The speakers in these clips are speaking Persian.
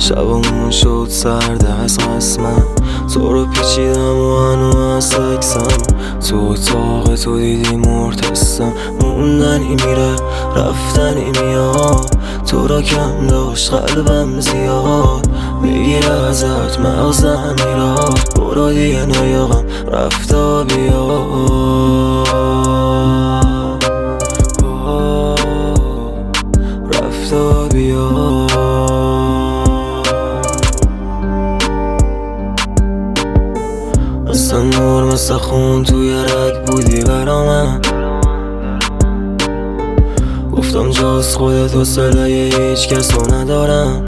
شبمون شد سرد از قسمم، تو رو پیچیدم و هنو از سکسم. تو اتاق تو دیدی مرتسم، موندنی میره رفتنی میاد، تو را کم داشت قلبم زیاد، میگیره ازت مغزم میراد. برو دیگه نیاقم رفتا بیاد، رفتا بیاد. مثل نور مثل خون توی رگ بودی برا من، گفتم جز خودت حوصله هیچ کسو ندارم.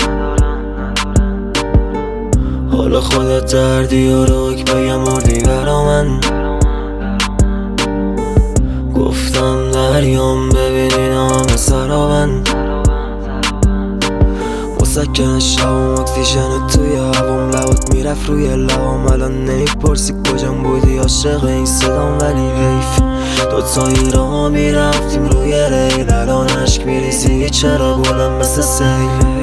حالا خودت دردی و رک بگم مردی برا من. گفتم دریام ببینی نام سرابن، مسکن شبم اکسیژن توی هوام، لبات میرفت روی لبام. الان نمیپرسی کجام بودی عاشق این صدام، ولی حیف دوتایی را میرفتیم روی ریل. الان عشق میریزی چرا بلند مثل سیل،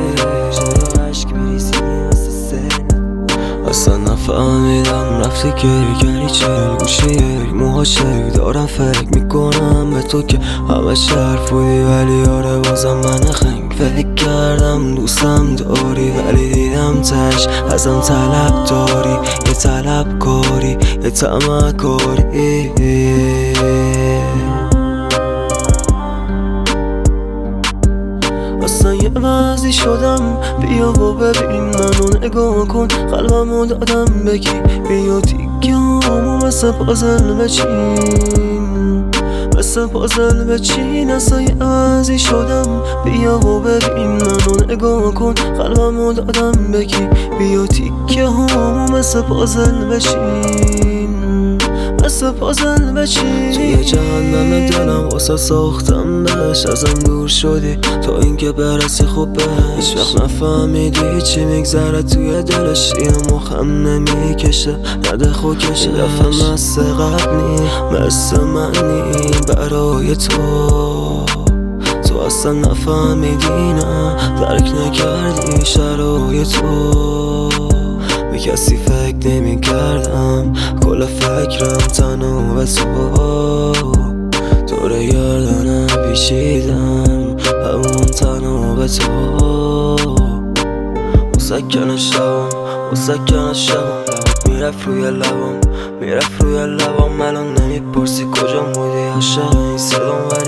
اصلا نفهمیدم رفتی گری چل گوشی موهاشک دارم فکر میکنم به تو که همه شرف بودی، ولی آره بازم من خنگ. فکر کردم دوستم داری ولی دیدم تش ازم طلب داری، یه طلب کاری یه طمع کاری. اصلا یه وضعی شدم، بیا و ببین منو نگاه کن، قلبمو دادم بگی بیا تیکه همو مثل پازل بچین، مثل پازل بچین. اصلا یه وضعی شدم، بیا و ببین منو نگاه کن، قلبمو دادم بگی بیا تیکه همو مثل پازل بچین، مثل پازل بچین. توی جهنم دلم واسه ساختم بهش، ازم دور شدی تا اینکه برسی خوب بهش. وقت نفهمیدی چی میگذره توی دلش، یه مخم نمیکشه نده خوکش. این دفعه مثل قبلی مثل منی برای تو اصلا نفهمیدی نه درک نکردی شرایط تو. به کسی فکر نمی کردم کل فکرم تنها به تو رو گردنم پیچیدم همون تنها به تو. مسکن شبم لبت میرفت روی لبم، الان نمیپرسی کجا بودی عاشق این صدام.